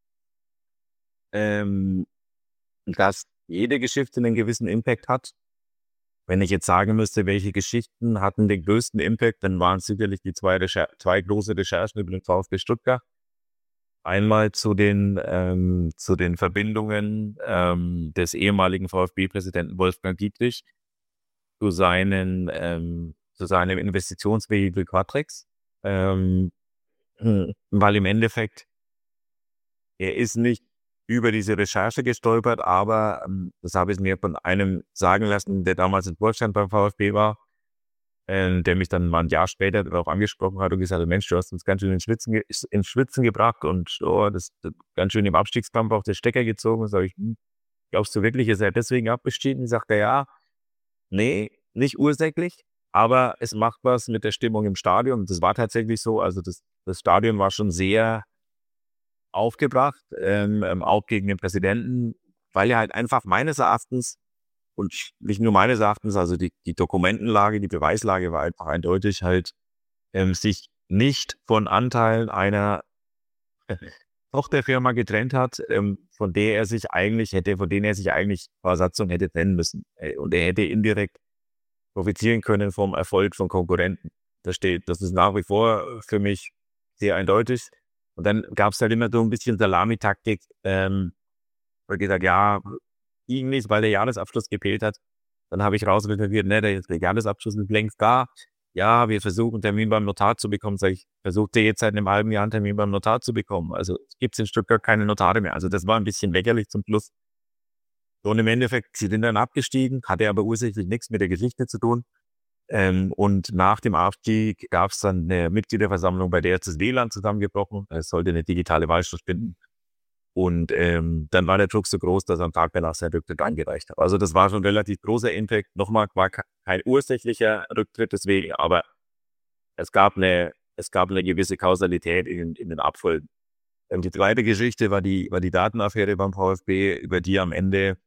ähm, dass jede Geschichte einen gewissen Impact hat. Wenn ich jetzt sagen müsste, welche Geschichten hatten den größten Impact, dann waren es sicherlich die zwei, Recher- zwei große Recherchen über den VfB Stuttgart. Einmal zu den, ähm, zu den Verbindungen ähm, des ehemaligen VfB-Präsidenten Wolfgang Dietrich zu, seinen, ähm, zu seinem Investitionsvehikel Quatrex. Ähm, weil im Endeffekt, er ist nicht über diese Recherche gestolpert, aber ähm, das habe ich mir von einem sagen lassen, der damals in Vorstand beim VfB war, äh, der mich dann mal ein Jahr später darauf angesprochen hat und gesagt hat, Mensch, du hast uns ganz schön in Schwitzen, ge- in Schwitzen gebracht und oh, das, das ganz schön im Abstiegskampf auf den Stecker gezogen. Sag ich, hm, glaubst du wirklich, ist er deswegen abgestiegen? Sagt er, ja, nee, nicht ursächlich, aber es macht was mit der Stimmung im Stadion. Das war tatsächlich so, also das, das Stadion war schon sehr aufgebracht, ähm, ähm, auch gegen den Präsidenten, weil er halt einfach meines Erachtens und nicht nur meines Erachtens, also die, die Dokumentenlage, die Beweislage war einfach eindeutig halt, ähm, sich nicht von Anteilen einer Tochterfirma getrennt hat, ähm, von der er sich eigentlich hätte, von denen er sich eigentlich vor Satzung hätte trennen müssen. Äh, Und er hätte indirekt profitieren können vom Erfolg von Konkurrenten. Das steht, das ist nach wie vor für mich sehr eindeutig. Und dann gab es halt immer so ein bisschen Salamitaktik, ähm, wo ich gesagt, ja, ging nicht, weil der Jahresabschluss gefehlt hat. Dann habe ich rausrecherchiert, ne, der, der Jahresabschluss ist längst da. Ja, wir versuchen einen Termin beim Notar zu bekommen. Sag ich, versucht ihr jetzt seit einem halben Jahr einen Termin beim Notar zu bekommen. Also gibt es in Stuttgart keine Notare mehr. Also das war ein bisschen lächerlich zum Schluss. So, und im Endeffekt, sie sind dann abgestiegen, hatte aber ursächlich nichts mit der Geschichte zu tun. Ähm, und nach dem Abstieg gab es dann eine Mitgliederversammlung, bei der ist das W L A N zusammengebrochen. Es sollte eine digitale Wahl stattfinden. Und ähm, dann war der Druck so groß, dass er am Tag danach sein Rücktritt eingereicht hat. Also das war schon ein relativ großer Impact. Nochmal, war kein ursächlicher Rücktritt deswegen, aber es gab eine es gab eine gewisse Kausalität in, in den Abfolgen. Ähm, die zweite Geschichte war die, war die Datenaffäre beim VfB, über die am Ende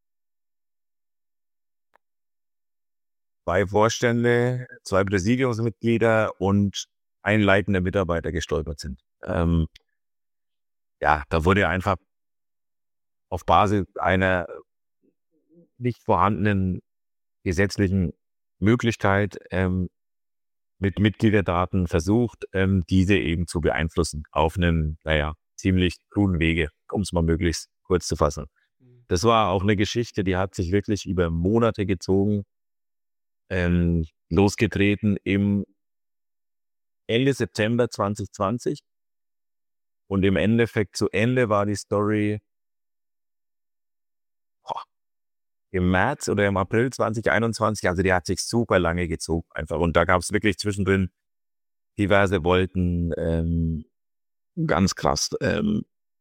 zwei Vorstände, zwei Präsidiumsmitglieder und ein leitender Mitarbeiter gestolpert sind. Ähm, ja, da wurde einfach auf Basis einer nicht vorhandenen gesetzlichen Möglichkeit ähm, mit Mitgliederdaten versucht, ähm, diese eben zu beeinflussen auf einen, naja, ziemlich kruden Wege, um es mal möglichst kurz zu fassen. Das war auch eine Geschichte, die hat sich wirklich über Monate gezogen, ähm, losgetreten im Ende September zwanzig zwanzig und im Endeffekt zu Ende war die Story boah, im März oder im April zwanzig einundzwanzig, also die hat sich super lange gezogen einfach und da gab es wirklich zwischendrin diverse Wolken, ähm, ganz krass, ähm,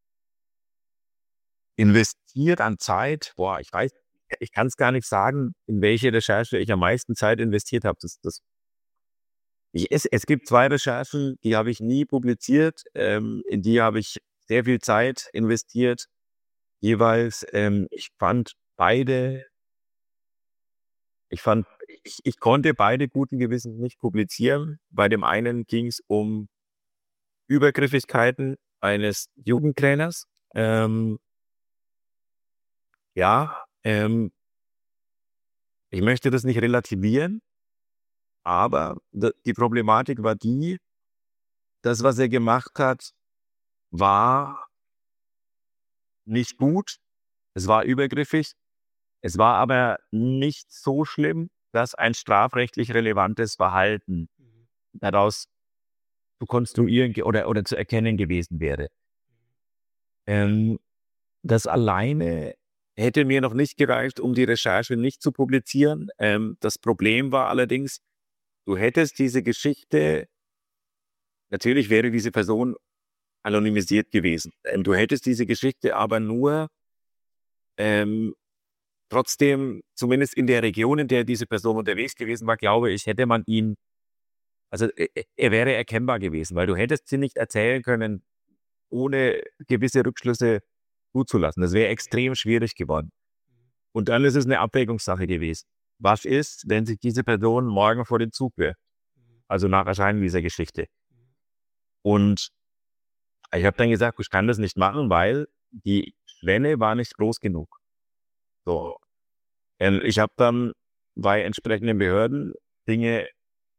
investiert an Zeit, boah, ich weiß, ich kann es gar nicht sagen, in welche Recherche ich am meisten Zeit investiert habe. Das, das, ich, es, es gibt zwei Recherchen, die habe ich nie publiziert, ähm, in die habe ich sehr viel Zeit investiert, jeweils. Ähm, ich fand beide, ich fand, ich, ich konnte beide guten Gewissens nicht publizieren. Bei dem einen ging es um Übergriffigkeiten eines Jugendtrainers. Ähm, ja, ähm, ich möchte das nicht relativieren, aber d- die Problematik war die, das, was er gemacht hat, war nicht gut, es war übergriffig, es war aber nicht so schlimm, dass ein strafrechtlich relevantes Verhalten daraus zu konstruieren ge- oder, oder zu erkennen gewesen wäre. Ähm, das alleine hätte mir noch nicht gereicht, um die Recherche nicht zu publizieren. Ähm, das Problem war allerdings, du hättest diese Geschichte, natürlich wäre diese Person anonymisiert gewesen. Ähm, du hättest diese Geschichte aber nur ähm, trotzdem, zumindest in der Region, in der diese Person unterwegs gewesen war, glaube ich, hätte man ihn, also er, er wäre erkennbar gewesen, weil du hättest sie nicht erzählen können, ohne gewisse Rückschlüsse zuzulassen. Das wäre extrem schwierig geworden. Und dann ist es eine Abwägungssache gewesen. Was ist, wenn sich diese Person morgen vor den Zug wirft? Also nach Erscheinen dieser Geschichte. Und ich habe dann gesagt, ich kann das nicht machen, weil die Schwelle war nicht groß genug. So. Ähm, Ich habe dann bei entsprechenden Behörden Dinge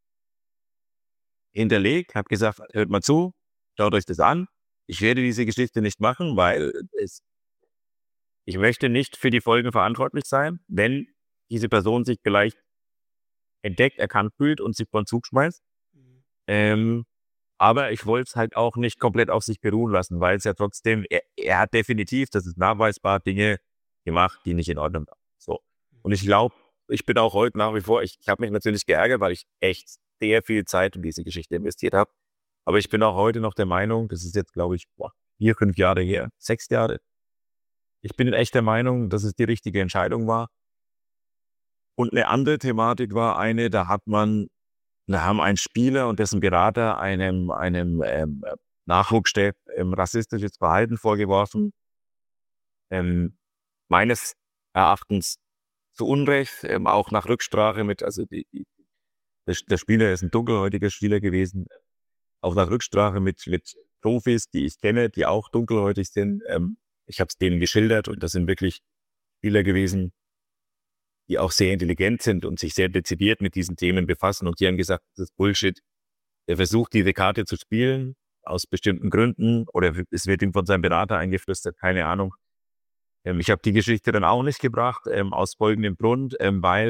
hinterlegt, habe gesagt, hört mal zu, schaut euch das an. Ich werde diese Geschichte nicht machen, weil es, ich möchte nicht für die Folgen verantwortlich sein, wenn diese Person sich vielleicht entdeckt, erkannt fühlt und sich vor den Zug schmeißt. Ähm, aber ich wollte es halt auch nicht komplett auf sich beruhen lassen, weil es ja trotzdem, er, er hat definitiv, das ist nachweisbar, Dinge gemacht, die nicht in Ordnung waren. So. Und ich glaube, ich bin auch heute nach wie vor, ich, ich habe mich natürlich geärgert, weil ich echt sehr viel Zeit in diese Geschichte investiert habe. Aber ich bin auch heute noch der Meinung, das ist jetzt, glaube ich, boah, vier, fünf Jahre her, sechs Jahre. Ich bin echt der Meinung, dass es die richtige Entscheidung war. Und eine andere Thematik war eine, da hat man, da haben ein Spieler und dessen Berater einem, einem ähm, Nachwuchschef ähm, rassistisches Verhalten vorgeworfen. Ähm, meines Erachtens zu Unrecht, ähm, auch nach Rücksprache mit, also die, die, der, der Spieler ist ein dunkelhäutiger Spieler gewesen, auch nach Rücksprache mit, mit Profis, die ich kenne, die auch dunkelhäutig sind. Ähm, ich habe es denen geschildert und das sind wirklich Spieler gewesen, die auch sehr intelligent sind und sich sehr dezidiert mit diesen Themen befassen. Und die haben gesagt, das ist Bullshit. Er versucht, diese Karte zu spielen, aus bestimmten Gründen, oder es wird ihm von seinem Berater eingeflüstert, keine Ahnung. Ähm, ich habe die Geschichte dann auch nicht gebracht, ähm, aus folgendem Grund, ähm, weil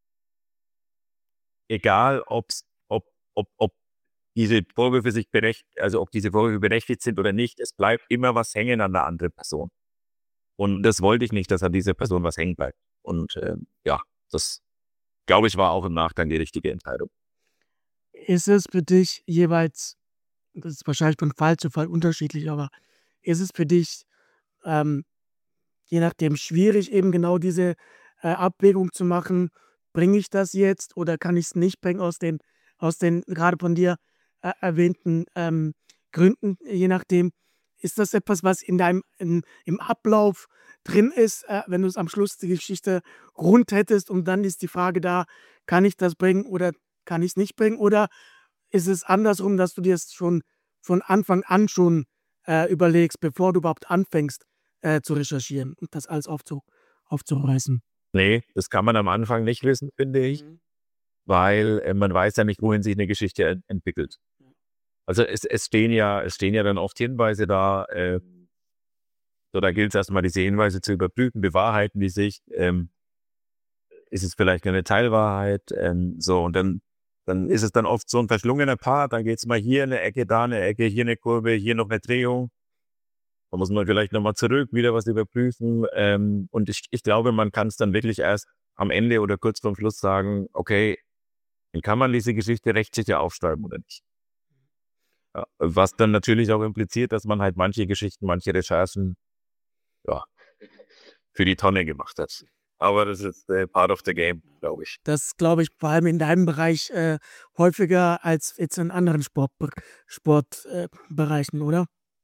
egal ob's, ob, ob, ob diese Vorwürfe sich berechtigt, also ob diese Vorwürfe berechtigt sind oder nicht, es bleibt immer was hängen an der anderen Person. Und das wollte ich nicht, dass an dieser Person was hängen bleibt. Und äh, ja, das, glaube ich, war auch im Nachgang die richtige Entscheidung. Ist es für dich jeweils, das ist wahrscheinlich von Fall zu Fall unterschiedlich, aber ist es für dich ähm, je nachdem schwierig, eben genau diese äh, Abwägung zu machen, bringe ich das jetzt oder kann ich es nicht bringen aus den, aus den gerade von dir äh, erwähnten ähm, Gründen, je nachdem. Ist das etwas, was in deinem in, im Ablauf drin ist, äh, wenn du es am Schluss die Geschichte rund hättest und dann ist die Frage da, kann ich das bringen oder kann ich es nicht bringen? Oder ist es andersrum, dass du dir es schon von Anfang an schon äh, überlegst, bevor du überhaupt anfängst äh, zu recherchieren und das alles aufzu aufzureißen? Nee, das kann man am Anfang nicht wissen, finde ich, Mhm. weil äh, man weiß ja nicht, wohin sich eine Geschichte ent entwickelt. Also es, es stehen ja, es stehen ja dann oft Hinweise da, äh, so da gilt es erstmal, diese Hinweise zu überprüfen, bewahrheiten die sich, ähm, ist es vielleicht eine Teilwahrheit, ähm, so und dann, dann ist es dann oft so ein verschlungener Part, dann geht es mal hier eine Ecke, da eine Ecke, hier eine Kurve, hier noch eine Drehung. Da muss man vielleicht nochmal zurück, wieder was überprüfen. Ähm, und ich, ich glaube, man kann es dann wirklich erst am Ende oder kurz vorm Schluss sagen, okay, kann man diese Geschichte rechtssicher aufschreiben oder nicht? Ja, was dann natürlich auch impliziert, dass man halt manche Geschichten, manche Recherchen ja, für die Tonne gemacht hat. Aber das ist äh, part of the game, glaube ich. Das glaube ich vor allem in deinem Bereich äh, häufiger als jetzt in anderen Sportbereichen, Sport, äh, Bereichen, oder?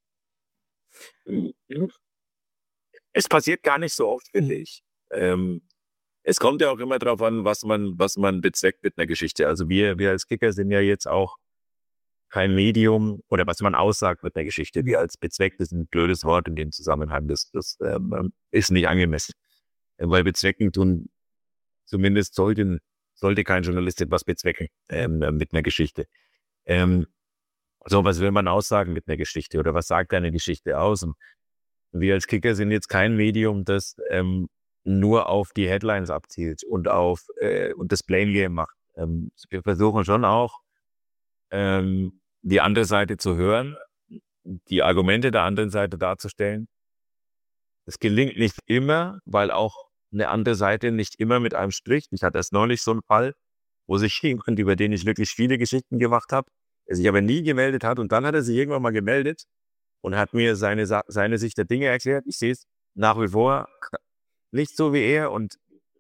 Es passiert gar nicht so oft, finde Mhm. ich. Ähm, es kommt ja auch immer darauf an, was man, was man bezweckt mit einer Geschichte. Also wir, wir als Kicker sind ja jetzt auch kein Medium oder was man aussagt mit einer Geschichte. Wir als bezweckt ist ein blödes Wort in dem Zusammenhang. Das, das ähm, ist nicht angemessen. Weil bezwecken tun, zumindest sollten, sollte kein Journalist etwas bezwecken ähm, mit einer Geschichte. Ähm, so, was will man aussagen mit einer Geschichte oder was sagt eine Geschichte aus? Und wir als Kicker sind jetzt kein Medium, das ähm, nur auf die Headlines abzielt und auf äh, und das Blame Game macht. Ähm, wir versuchen schon auch, ähm, die andere Seite zu hören, die Argumente der anderen Seite darzustellen. Das gelingt nicht immer, weil auch eine andere Seite nicht immer mit einem spricht. Ich hatte erst neulich so einen Fall, wo sich jemand, über den ich wirklich viele Geschichten gemacht habe, der sich aber nie gemeldet hat und dann hat er sich irgendwann mal gemeldet und hat mir seine, Sa- seine Sicht der Dinge erklärt. Ich sehe es nach wie vor nicht so wie er und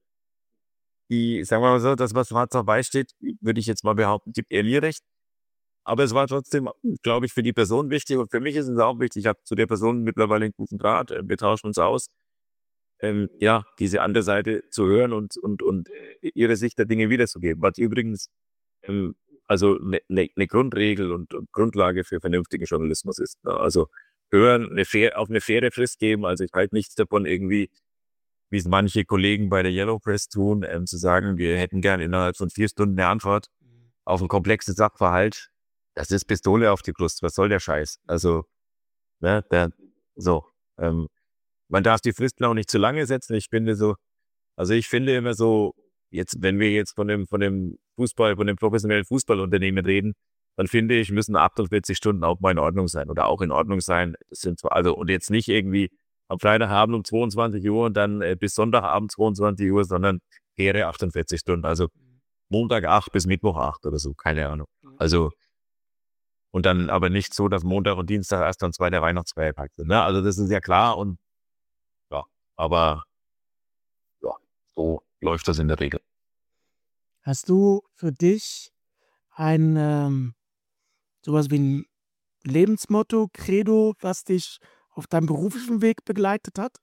die, sagen wir mal so, das, was schwarz auf weiß steht, würde ich jetzt mal behaupten, gibt er mir recht. Aber es war trotzdem, glaube ich, für die Person wichtig und für mich ist es auch wichtig. Ich habe zu der Person mittlerweile einen guten Draht, äh, wir tauschen uns aus. Ähm, ja, diese andere Seite zu hören und, und, und äh, ihre Sicht der Dinge wiederzugeben. Was übrigens ähm, also eine ne, ne Grundregel und, und Grundlage für vernünftigen Journalismus ist. Ne? Also hören, eine fair, auf eine faire Frist geben. Also ich halte nichts davon irgendwie, wie es manche Kollegen bei der Yellow Press tun, ähm, zu sagen, wir hätten gern innerhalb von vier Stunden eine Antwort auf ein komplexes Sachverhalt. Das ist Pistole auf die Brust. Was soll der Scheiß? Also, ne, der, so, ähm, man darf die Fristen auch nicht zu lange setzen. Ich finde so, also ich finde immer so, jetzt, wenn wir jetzt von dem, von dem Fußball, von dem professionellen Fußballunternehmen reden, dann finde ich, müssen achtundvierzig Stunden auch mal in Ordnung sein oder auch in Ordnung sein. Das sind zwar, also, und jetzt nicht irgendwie am Freitagabend um zweiundzwanzig Uhr und dann äh, bis Sonntagabend zweiundzwanzig Uhr, sondern faire achtundvierzig Stunden. Also Montag acht bis Mittwoch acht oder so, keine Ahnung. Also, und dann aber nicht so, dass Montag und Dienstag erst dann zwei der Weihnachtsfeiertag sind. Ne? Also das ist ja klar und ja, aber ja, so läuft das in der Regel. Hast du für dich ein ähm, sowas wie ein Lebensmotto, Credo, was dich auf deinem beruflichen Weg begleitet hat?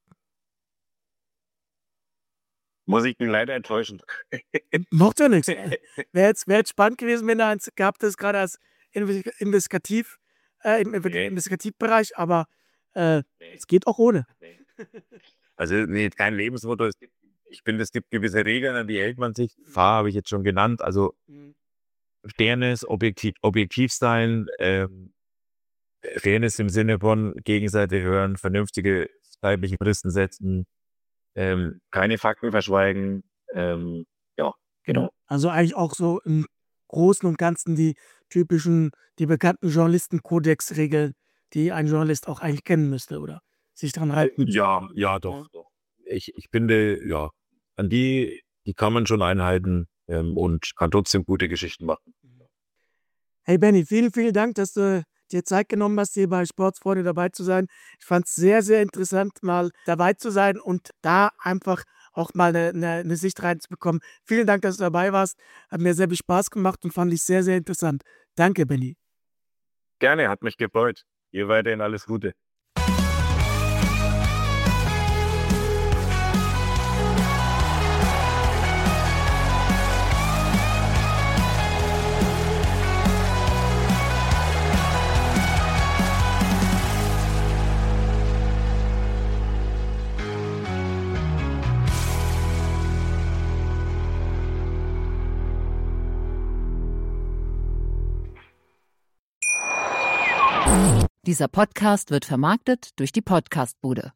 Muss ich ihn leider enttäuschen. Macht ja nichts. Wäre jetzt, wär jetzt spannend gewesen, wenn du eins gehabt hättest, gerade als Inve- Investigativ, äh, im Inve- Nee. Investigativbereich, aber äh, es geht auch ohne. Also nee, kein Lebensmotto. Es gibt, ich finde, es gibt gewisse Regeln, an die hält man sich. Fahr habe ich jetzt schon genannt. Also Fairness, objektiv, objektiv sein, ähm, Fairness im Sinne von Gegenseite hören, vernünftige zeitliche Fristen setzen, ähm, keine Fakten verschweigen. Ähm, ja, genau. Also eigentlich auch so im Großen und Ganzen die typischen, die bekannten Journalistenkodex-Regeln, die ein Journalist auch eigentlich kennen müsste, oder sich dran halten. Ja, ja, doch, doch. Ich, ich finde, ja, an die, die kann man schon einhalten ähm, und kann trotzdem gute Geschichten machen. Hey Benny, vielen, vielen Dank, dass du dir Zeit genommen hast, hier bei Sportsfreunde dabei zu sein. Ich fand es sehr, sehr interessant, mal dabei zu sein und da einfach auch mal eine, eine, eine Sicht reinzubekommen. Vielen Dank, dass du dabei warst. Hat mir sehr viel Spaß gemacht und fand ich sehr, sehr interessant. Danke, Benny. Gerne, hat mich gefreut. Ihr weiterhin alles Gute. Dieser Podcast wird vermarktet durch die Podcastbude.